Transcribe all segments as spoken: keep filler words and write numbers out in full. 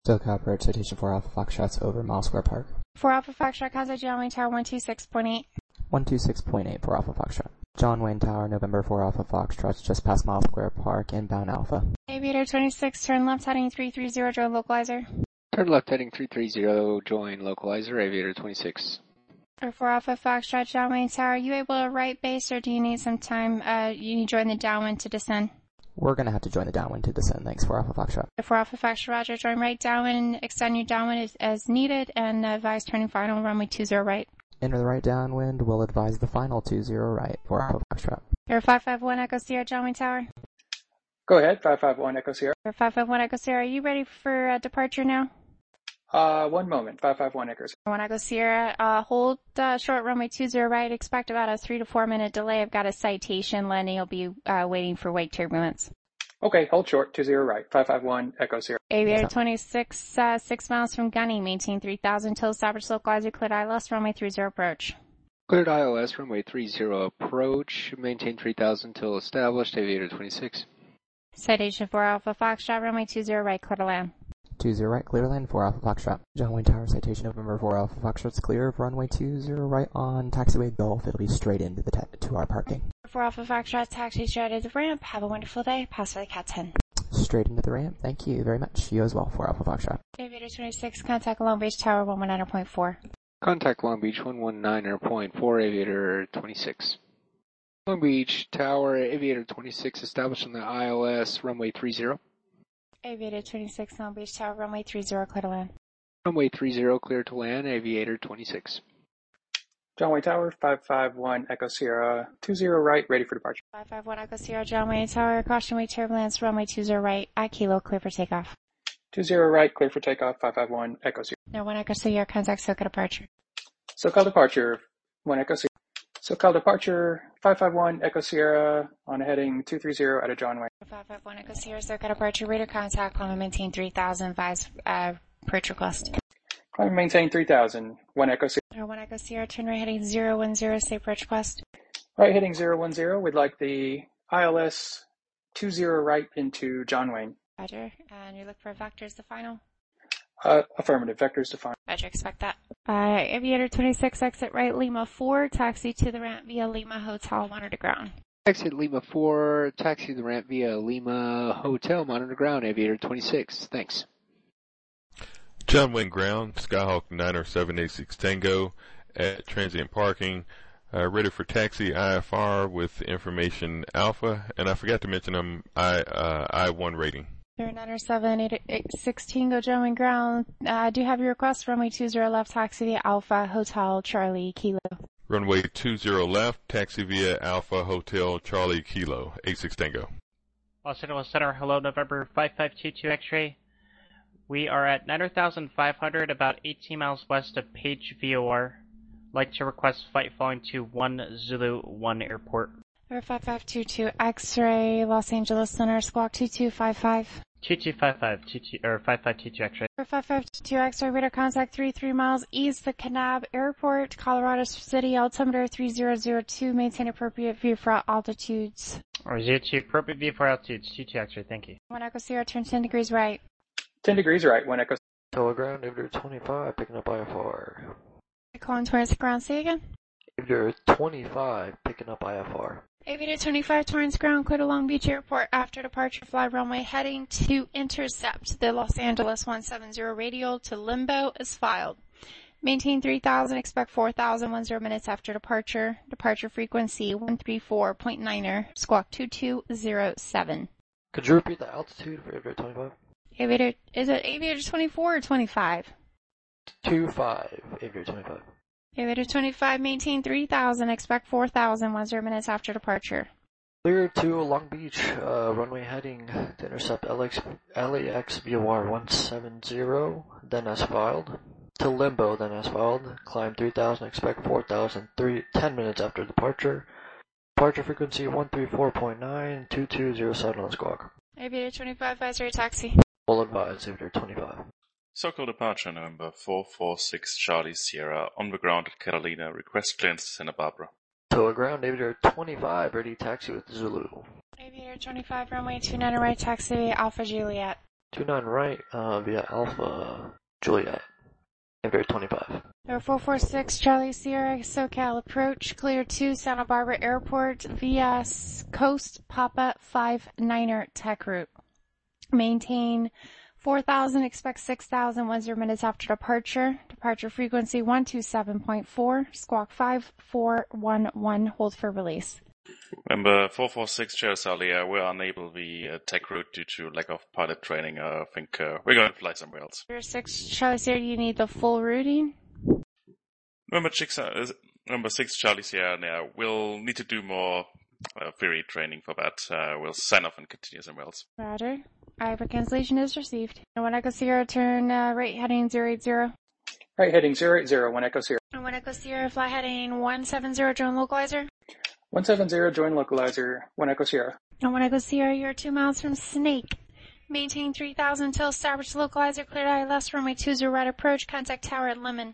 SoCal approach, citation four Alpha Foxtrots over Mile Square Park. four Alpha Foxtrot, contact John Wayne Tower one two six point eight. one two six point eight for Alpha Foxtrot. John Wayne Tower, November four Alpha Foxtrots, just past Mile Square Park, inbound Alpha. Aviator twenty-six, turn left heading three three zero, join localizer. Turn left heading three three zero, join localizer, Aviator twenty-six. Or four Alpha Foxtrot, John Wayne Tower, are you able to right base or do you need some time, uh, you need to join the downwind to descend? We're gonna have to join the downwind to descend, thanks for Alpha Foxtrot. four Alpha Foxtrot, roger, join right downwind, extend your downwind as, as needed, and uh, advise turning final runway two zero right. Enter the right downwind, we'll advise the final two zero right for Alpha Foxtrot. Air five five one Echo Sierra, John Wayne Tower. Go ahead, five five one Echo Sierra. Air five five one Echo Sierra, are you ready for uh, departure now? Uh, one moment, five five one Echo Sierra. One Echo Sierra, uh, hold uh, short runway two zero right, expect about a three to four minute delay. I've got a citation, Lenny will be uh, waiting for wake turbulence. Okay, hold short, two zero right, five five one Echo Sierra. Aviator twenty-six, uh, six miles from Gunny, maintain three thousand till established localizer, cleared I L S, runway three zero approach. Cleared I L S, runway three zero approach, maintain three thousand till established, Aviator twenty-six. Citation four Alpha Foxtrot, runway two zero right, clear to land. two zero right, clear to land, four Alpha Foxtrot. John Wayne Tower, citation November four Alpha Foxtrot's clear of runway two zero right on taxiway Gulf. It'll be straight into the to our parking. four Alpha Foxtrot, taxi straight to the ramp. Have a wonderful day. Pass by the Cat ten. Straight into the ramp. Thank you very much. You as well, four Alpha Foxtrot. Aviator twenty-six, contact Long Beach Tower one one nine point four. Contact Long Beach one one nine point four, Aviator twenty-six. Long Beach Tower, Aviator twenty-six, established on the I L S, runway three zero. Aviator twenty-six, Long Beach Tower, runway three zero, clear to land. Runway three zero, clear to land, Aviator twenty-six. John Wayne Tower, five five one Echo Sierra, two zero right, ready for departure. five five one Echo Sierra, John Wayne Tower, caution wake turbulence, runway two zero right, at Kilo, clear for takeoff. two zero right, clear for takeoff, five five one Echo Sierra. No one Echo Sierra, contact SoCal departure. SoCal departure, one Echo Sierra. SoCal departure, five five one Echo Sierra, on a heading two three zero out of John Wayne. five five one Echo Sierra, SoCal departure, radar contact, climb and maintain three thousand, advise, uh, approach request. Climb and maintain three thousand, one Echo Sierra. one Echo Sierra, turn right heading zero one zero, safe approach request. Right heading zero one zero, we'd like the I L S two zero right into John Wayne. Roger, and you look for vectors to final? Uh, affirmative, vectors to final. Roger, expect that. Uh, Aviator twenty-six, exit right, Lima four, taxi to the ramp via Lima Hotel, monitor ground. Exit Lima four, taxi the ramp via Lima Hotel, monitor ground, Aviator twenty-six. Thanks. John Wayne Ground, Skyhawk niner seven eight six Tango at transient parking, uh, ready for taxi I F R with information Alpha, and I forgot to mention I'm I uh, I one rating. niner seven eight six Tango, John Wayne Ground. Uh, I do have your request, runway two zero left, taxi via Alpha Hotel Charlie Kilo. Runway two zero left, taxi via Alpha Hotel Charlie Kilo, eight six Tango. Los Angeles Center, hello, November five five two two X-ray. We are at nine thousand five hundred, about eighteen miles west of Page V O R. Like to request flight following to one Zulu one Airport. Number five five two two X-ray, Los Angeles Center, squawk two two five five. two two five five, two two, or five five two two X-ray. Number five five two two X-ray, radar contact three three miles east of Kanab Airport, Colorado City, altimeter three zero zero two, maintain appropriate view for altitudes. Or zero two, appropriate view for altitudes, two two X-ray, thank you. one Echo Sierra, turn ten degrees right. ten degrees right, one Echo. Teleground, Aviator twenty-five, picking up I F R. Calling Torrance ground, say again. Aviator twenty-five, picking up I F R. Aviator twenty-five, Torrance ground, clear to Long Beach Airport. After departure, fly runway heading to intercept the Los Angeles one seven zero radial to limbo as filed. Maintain three thousand, expect four thousand, ten minutes after departure. Departure frequency one three four point niner, squawk two two zero seven. Could you repeat the altitude for Aviator twenty-five? Aviator, is it Aviator twenty-four or twenty-five? two five, Aviator twenty-five. Aviator twenty-five, maintain three thousand, expect four thousand, ten minutes after departure. Clear to Long Beach, uh, runway heading to intercept L X, L A X V O R one seven zero, then as filed. To limbo, then as filed. Climb three thousand, expect four thousand, three, ten minutes after departure. Departure frequency one three four point nine, two two zero seven on squawk. Aviator twenty-five, advisory taxi. Full advise, Aviator twenty-five. SoCal departure November four four six Charlie Sierra, on the ground at Catalina, request clearance to Santa Barbara. Teleground, Aviator twenty-five, ready taxi with Zulu. Aviator twenty-five, runway two nine right, taxi Alpha Juliet. two nine right, uh, via Alpha Juliet, Aviator twenty-five. Air four four six Charlie Sierra SoCal approach, clear to Santa Barbara Airport via Coast Papa five niner tech route. Maintain four thousand, expect six thousand, one zero minutes after departure. Departure frequency one two seven point four, squawk five four one one, hold for release. Remember, four four six Charlie, uh, we're unable the uh, tech route due to lack of pilot training. Uh, I think uh, we're going to fly somewhere else. six Charlie Sierra, do you need the full routing? Remember, six, uh, remember six Charlie Sierra, yeah, we'll need to do more uh, theory training for that. Uh, we'll sign off and continue somewhere else. Roger. Iowa cancellation is received. One Echo Sierra, turn uh, right heading zero eight zero. Right heading zero eight zero, one Echo Sierra. One Echo Sierra, fly heading one seven zero, drone localizer. one seven zero, join localizer, one Echo Sierra. And one Echo Sierra, you're two miles from Snake. Maintain three thousand until established localizer, cleared I L S, runway two zero right approach, contact tower at Lemon.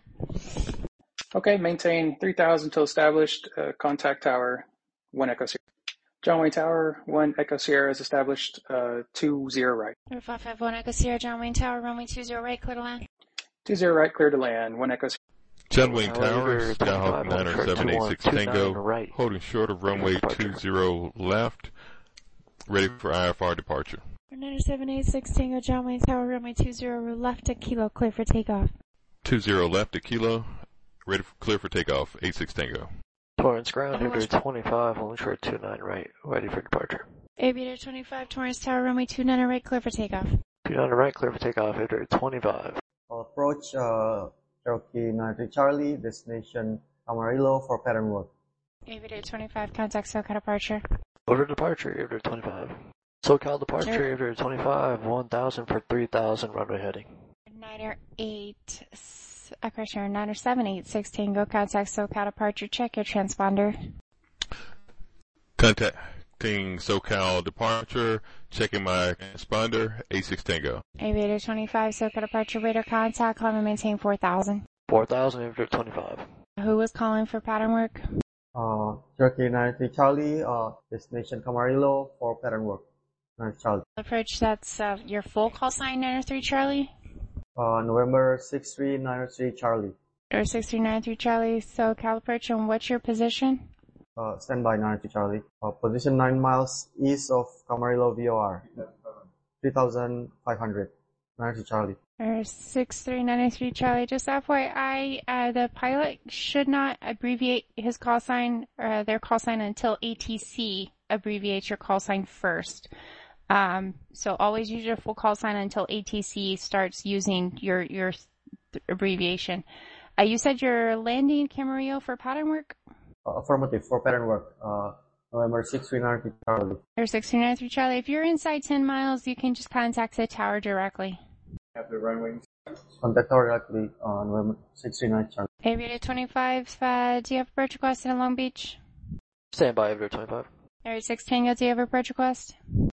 Okay, maintain three thousand until established, uh, contact tower, one Echo Sierra. John Wayne Tower, one Echo Sierra is established, uh, two zero right. five five one Echo Sierra, John Wayne Tower, runway two zero right, clear to land. two zero right, clear to land, one Echo Sierra. John Wayne Tower, Skyhawk niner seven eight six Tango, right. holding short of runway two zero left, ready for I F R departure. niner seven eight six Tango, John Wayne Tower, runway two zero left at Kilo, clear for takeoff. two zero left at Kilo, ready for, clear for takeoff, eight six Tango. Torrance ground, Aviator twenty-five, holding short two nine right, ready for departure. Aviator twenty-five, Torrance Tower, runway two nine right, clear for takeoff. two nine right, clear for takeoff, Aviator twenty-five. Approach, uh, Cherokee ninety Charlie, destination Amarillo for pattern work. Aviator twenty-five, contact SoCal departure. Order departure, Aviator twenty-five. SoCal departure, Sure. Aviator twenty-five, one thousand for three thousand, runway heading. Niner eight, uh, correction, Niner seven eight six Tango, contact SoCal departure, check your transponder. Contacting SoCal departure, checking my transponder, eight six Tango. Aviator twenty-five, SoCal departure, radar contact, climb and maintain four thousand. four thousand, Aviator twenty-five. Who was calling for pattern work? Uh, Cherokee ninety Charlie, uh, destination Camarillo for pattern work. ninety Charlie. Approach, that's uh, your full call sign, nine three Charlie? Uh, November six three nine three Charlie. Or six three nine three Charlie, SoCal approach, and what's your position? Uh, standby ninety Charlie. Uh, position nine miles east of Camarillo V O R. three thousand five hundred. ninety Charlie. Or six three nine three Charlie, just F Y I, uh, the pilot should not abbreviate his call sign, uh, their call sign until A T C abbreviates your call sign first. Um, so always use your full call sign until A T C starts using your, your th- abbreviation. Uh, you said you're landing Camarillo for pattern work? Uh, affirmative for pattern work. Uh, November six three nine three Charlie. Or six three nine three Charlie. If you're inside ten miles, you can just contact the tower directly. Have the runway. Contact tower directly on November six three nine Charlie. Aviator twenty-five, uh, do you have a approach request in Long Beach? Standby, Aviator twenty-five. Area six Tango, do you have a approach request?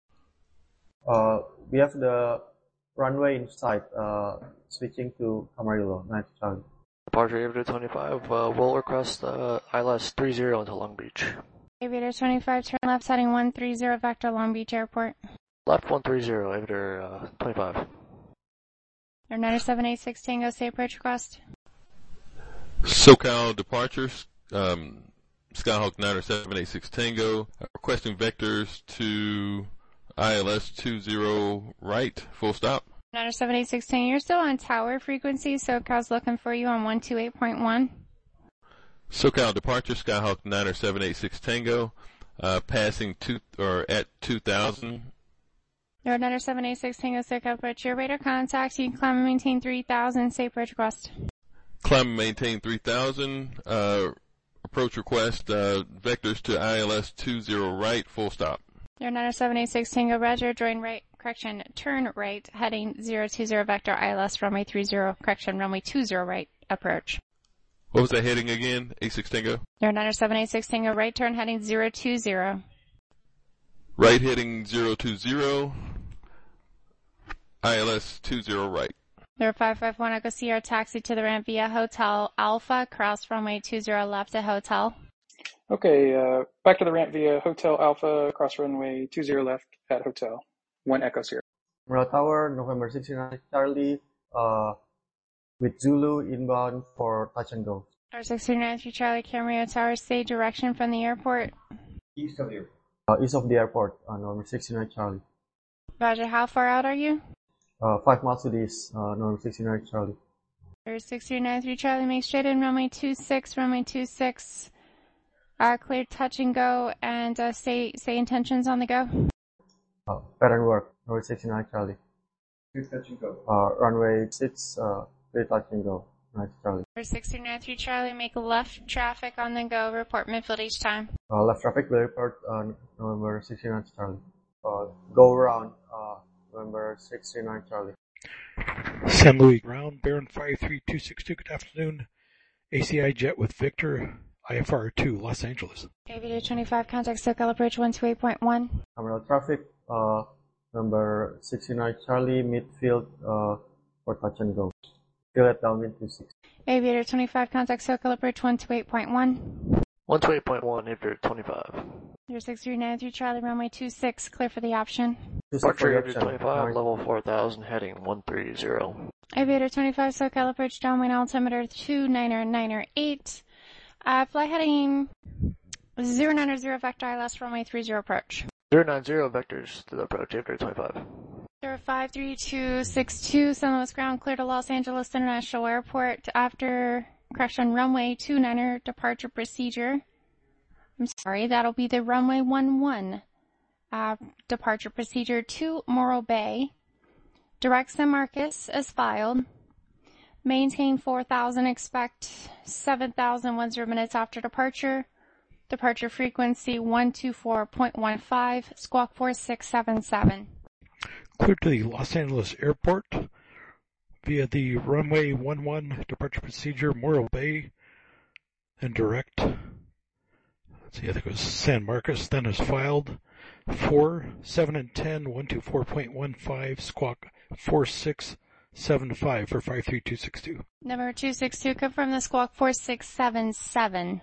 Uh, we have the runway in sight, uh, switching to Camarillo, ninety Charlie. Departure, Aviator twenty-five, uh, we'll request, uh, I L S three zero into Long Beach. Aviator twenty-five, turn left heading one three zero, Vector Long Beach Airport. Left one three zero, Aviator, uh, twenty-five. Or nine seven eight six Tango, say approach request. SoCal departures, um, Skyhawk niner seven eight six Tango, uh, requesting vectors to I L S two zero right, full stop. nine seven eight six Tango, you're still on tower frequency, SoCal's looking for you on one two eight point one. SoCal departure, Skyhawk niner seven eight six Tango, uh, passing two, or at two thousand. Or nine seven eight six Tango, SoCal approach, your radar contact, you can climb and maintain three thousand, say approach request. Climb and maintain three thousand, uh, approach request, uh, vectors to I L S two zero right, full stop. Your nine seven eight six Tango, Roger, join right, correction, turn right, heading zero two zero vector I L S, runway three zero, correction, runway two zero right, approach. What was that heading again? eight six Tango? Your nine seven eight six Tango, right turn heading zero two zero. Right heading zero two zero, I L S two zero right. There five five one Echo Sierra, taxi to the ramp via Hotel Alpha, cross runway two zero left at Hotel. Okay, uh, back to the ramp via Hotel Alpha, cross runway two zero left at Hotel, one Echo Sierra. Emerald Tower, November sixty-nine Charlie, uh, with Zulu inbound for touch and go. Tower sixty-nine through Charlie, Camarillo Tower, say direction from the airport. East of the airport. Uh, east of the airport, uh, November sixty-nine Charlie. Roger, how far out are you? Uh, five miles to the east, uh, November sixty-nine Charlie. Tower sixty-nine through Charlie, make straight in, runway two six, runway two six. Uh, clear touch and go, and uh, say say intentions on the go. Uh, pattern work, runway sixty-nine Charlie. Clear touch and go. Uh, runway six, uh, clear touch and go. Nice, Charlie. Tower sixty-nine through Charlie, make left traffic on the go, report midfield each time. Uh, left traffic will report, uh, November sixty-nine Charlie. Uh, go around, uh, November sixty-nine Charlie. San Luis Ground, Baron five three two six two, good afternoon. A C I jet with Victor, I F R two, Los Angeles. Aviator twenty-five, contact SoCal approach one two eight point one. Emerald traffic, uh, number sixty-nine Charlie, midfield, uh, for touch and go. Fill it downwind two six. Aviator twenty-five, contact SoCal approach one two eight point one. one two eight point one, Aviator twenty-five. Your six three nine through Charlie, runway two six, clear for the option. Departure Aviator twenty-five, level four thousand, heading one three zero. Aviator twenty-five, SoCal approach downwind altimeter two nine nine eight. Uh, fly heading zero nine zero, vector I L S, runway three zero approach. zero nine zero, vectors to the approach, Aviator twenty-five. zero five three two six two, San Luis Ground, clear to Los Angeles International Airport after correction runway two niner departure procedure. I'm sorry, that'll be the runway one one uh, departure procedure to Morro Bay. Direct San Marcos as filed. Maintain four thousand, expect seven thousand ten minutes after departure. Departure frequency one two four point one five, squawk four six seven seven. Clear to the Los Angeles Airport via the runway one one departure procedure, Morro Bay, and direct. Let's see, I think it was San Marcos, then is filed. four, seven, and ten, one two four point one five, squawk four six seven five for five three two six two. Number two six two, confirm the squawk four six seven seven.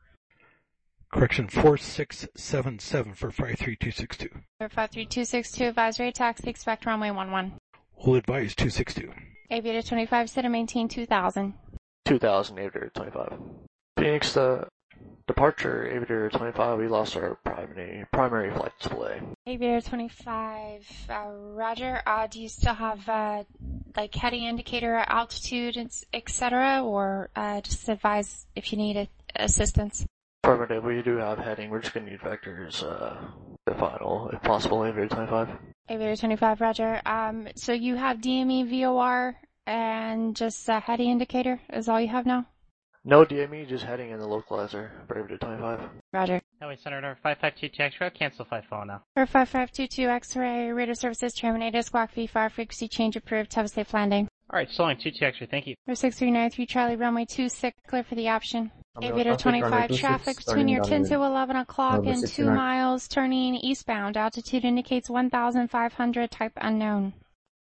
Correction, four six seven seven for five three two six two. five three two six two, advisory taxi, expect runway one one. We'll advise two six two. Aviator twenty-five, set and maintain two thousand. two thousand, Aviator twenty-five. Phoenix, the departure, Aviator twenty-five, we lost our primary, primary flight display. Aviator twenty-five, uh, roger. Uh, do you still have, uh, like heading indicator, altitude, et cetera, or, uh, just advise if you need a, assistance? Affirmative, we do have heading. We're just going to need vectors, uh, the final, if possible, Aviator twenty-five. Aviator twenty-five, roger. Um, so you have D M E, V O R, and just a heading indicator is all you have now? No D M E, just heading in the localizer for Aviator twenty-five. Roger. Highway Senator five five two two X-ray, cancel flight follow now. For five five two two X-ray, radar services terminated, squawk V five, frequency change approved, have a safe landing. Alright, Soaring two two X-ray, thank you. For six three nine three Charlie, runway two six, clear for the option. Aviator twenty-five, traffic between your ten to eleven o'clock and two miles, turning eastbound. Altitude indicates one thousand five hundred, type unknown.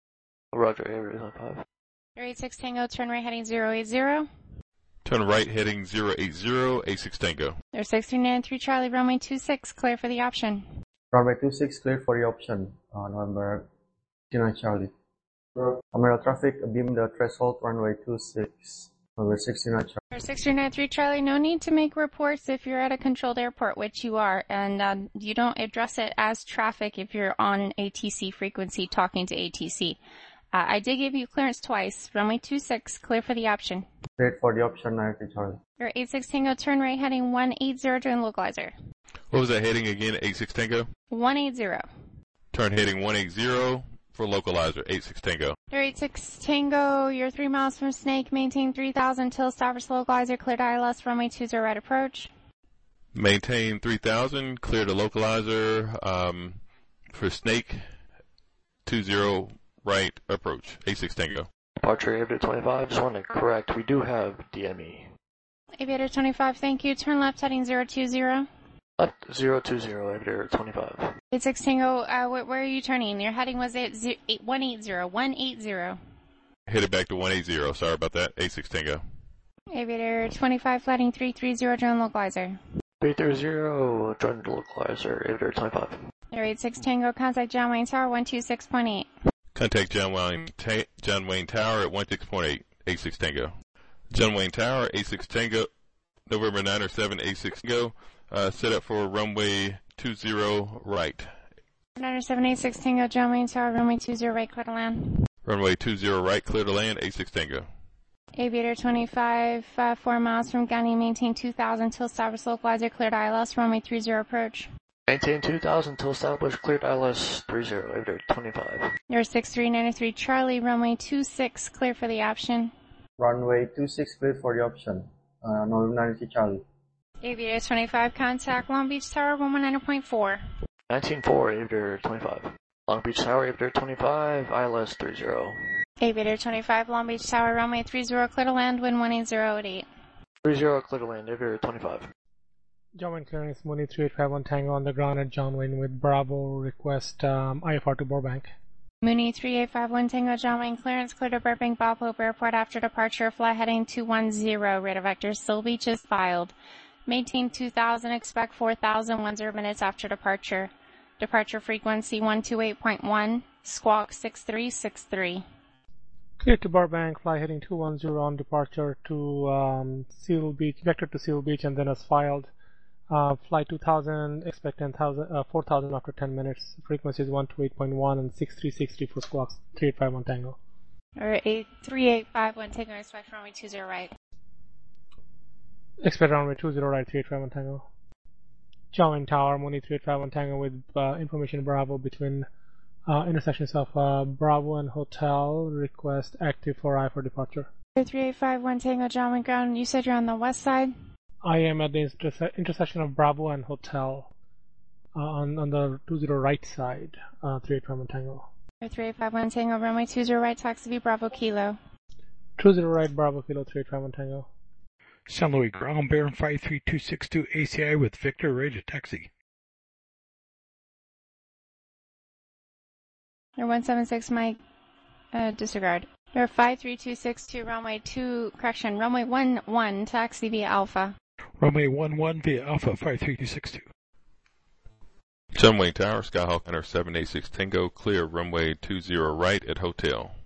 Roger, Aviator twenty-five. eight six Tango, turn right heading zero eight zero. Turn right heading zero eight zero, A six Tango. There's six three nine three Charlie, runway two six, clear for the option. Runway two six, clear for the option, uh, November sixty-nine Charlie. Emerald traffic, beam the threshold, runway two six, November sixty-nine Charlie. For six three nine three Charlie, no need to make reports if you're at a controlled airport, which you are, and uh, you don't address it as traffic if you're on an A T C frequency talking to A T C. Uh, I did give you clearance twice. Runway two six, clear for the option. Cleared for the option, ninety Charlie. Your eight six Tango, turn right heading one eight zero, join localizer. What was that heading again? eight six Tango? one eight zero. Turn heading one eight zero for localizer, eight six Tango. Your eight six Tango, you're three miles from Snake, maintain three thousand till establish localizer, cleared I L S, runway two zero right approach. Maintain three thousand, clear to localizer, um, for Snake, two zero right approach, eight six Tango. Departure Aviator twenty-five, just want to correct, we do have D M E. Aviator twenty-five, thank you. Turn left heading zero two zero. Left zero two zero, Aviator twenty-five. eight six Tango, uh, where, where are you turning? Your heading was at one eight zero, one eight zero. Headed back to one eight zero, sorry about that, eight six Tango. Aviator twenty-five, flighting three three zero, join localizer. three three zero, join localizer, Aviator twenty-five. Your eight six Tango, contact John Wayne Tower, one two six point eight. Contact John Wayne, Ta- John Wayne Tower at one six point eight, eight six Tango. John Wayne Tower, eight six Tango, November nine or seven, eight six Tango, uh, set up for runway two zero right. nine seven eight six Tango, John Wayne Tower, runway two zero right, clear to land. Runway two zero right, clear to land, eight six Tango. Aviator twenty-five, uh, four miles from Gunny, maintain two thousand till established localizer, cleared I L S, runway three zero approach. Maintain two thousand till established, cleared I L S three zero, Aviator twenty-five. You're six three nine three Charlie, runway two six, clear for the option. Runway two six clear for the option. Uh, November ninety-three Charlie. Aviator twenty-five, contact Long Beach Tower, one one nine point four. nineteen four, Aviator twenty-five. Long Beach Tower, Aviator twenty-five, I L S three zero. Aviator twenty-five, Long Beach Tower, runway three zero, clear to land, wind one eight zero at eight. three zero, clear to land, Aviator twenty-five. John Wayne clearance, Mooney three eight five one Tango on the ground at John Wayne with Bravo, request um, I F R to Burbank. Mooney three eight five one Tango, John Wayne clearance, clear to Burbank, Bob Hope Airport after departure, fly heading two one zero, radar vector, Still Beach is filed. Maintain two thousand, expect four thousand, one zero minutes after departure. Departure frequency one two eight point one, squawk six three six three. Clear to Burbank, fly heading two one zero on departure to um, Seal Beach, vector to Seal Beach and then as filed. Uh, fly two thousand, expect ten thousand, uh, four thousand after ten minutes. Frequency is one two eight point one and six three six three for squawks, three eight five one Tango. Or eight three eight five one Tango, expect runway two zero right. Expect runway two zero right, three eight five one Tango. John Wayne Tower, Mooney three eight five one Tango with uh, information Bravo between uh, intersections of uh, Bravo and Hotel. Request active for I for departure. three eight five one Tango, John Wayne ground. You said you're on the west side? I am at the interse- intersection of Bravo and Hotel uh, on, on the two zero right side, uh, three eight five one Tango. three eight five one Tango, runway two zero right, taxi V Bravo Kilo. two zero right, Bravo Kilo, three eight five one Tango. San Luis ground, Baron five three two six two A C I with Victor, ready to taxi. You're one seven six Mike, uh, disregard. You're five three two six two, runway two, correction, runway one one, taxi via Alpha. Runway one one via Alpha five three two six two. John Wayne Tower, Skyhawk nine seven eight six Tango, clear runway two zero right at Hotel.